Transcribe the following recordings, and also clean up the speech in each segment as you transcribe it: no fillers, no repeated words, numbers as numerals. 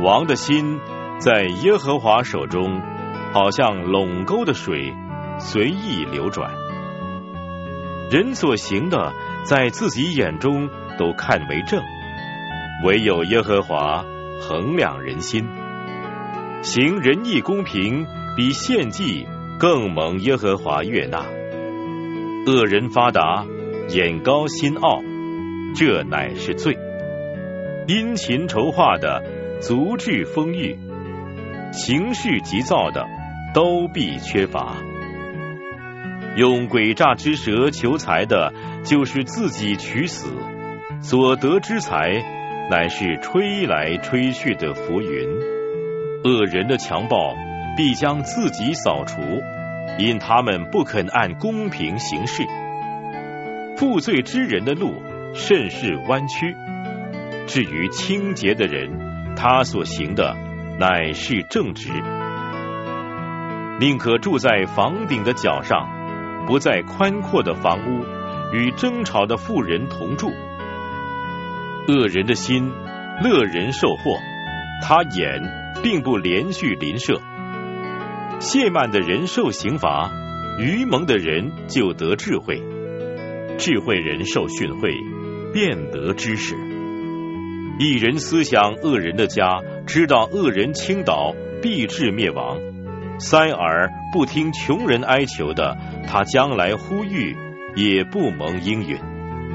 王的心在耶和华手中，好像垄沟的水，随意流转。人所行的，在自己眼中都看为正，唯有耶和华衡量人心。行仁义公平，比献祭更蒙耶和华悦纳。恶人发达，眼高心傲，这乃是罪。殷勤筹划的，足智丰裕；行事急躁的，都必缺乏。用诡诈之舌求财的，就是自己取死；所得之财，乃是吹来吹去的浮云。恶人的强暴，必将自己扫除，因他们不肯按公平行事。负罪之人的路，甚是弯曲；至于清洁的人，他所行的，乃是正直。宁可住在房顶的角上，不在宽阔的房屋，与争吵的妇人同住。恶人的心，乐人受祸，他眼并不连续邻舍。懈慢的人受刑罚，愚蒙的人就得智慧。智慧人受训诲，便得知识。一人思想恶人的家，知道恶人倾倒，必致灭亡。塞耳不听穷人哀求的，他将来呼吁，也不蒙应允。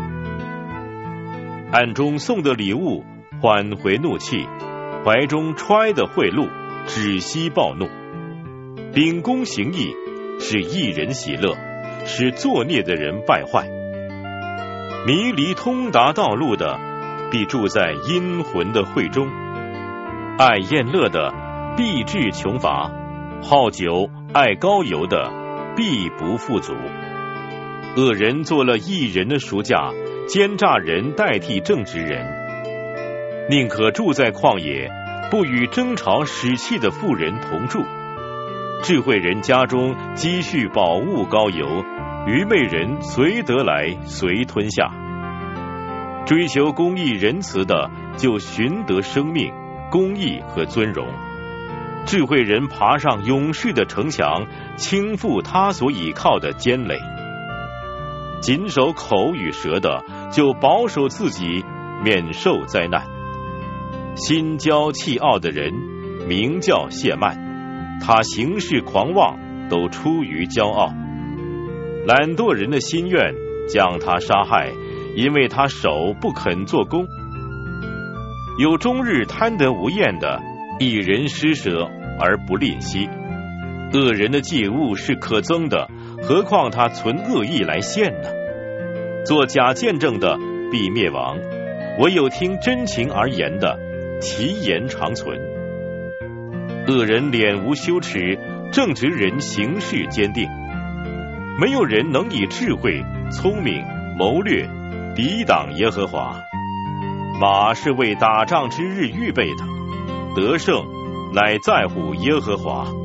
暗中送的礼物，缓回怒气；怀中揣的贿赂，止息暴怒。秉公行义，使义人喜乐，使作孽的人败坏。迷离通达道路的，必住在阴魂的会中；爱宴乐的，必致穷乏；好酒爱膏油的，必不富足。恶人做了义人的赎价，奸诈人代替正直人。宁可住在旷野，不与争吵使气的妇人同住。智慧人家中积蓄宝物膏油，愚昧人随得来随吞下。追求公义仁慈的，就寻得生命、公义和尊荣。智慧人爬上勇士的城墙，倾覆他所倚靠的坚垒。谨守口与舌的，就保守自己，免受灾难。心骄气傲的人，名叫懈慢。他行事狂妄，都出于骄傲。懒惰人的心愿，将他杀害，因为他手不肯做工。有终日贪得无厌的，一人施舍而不吝惜。恶人的祭物是可憎的，何况他存恶意来献呢？做假见证的必灭亡，唯有听真情而言的，其言长存。恶人脸无羞耻，正直人行事坚定。没有人能以智慧、聪明、谋略抵挡耶和华。马是为打仗之日预备的，得胜乃在乎耶和华。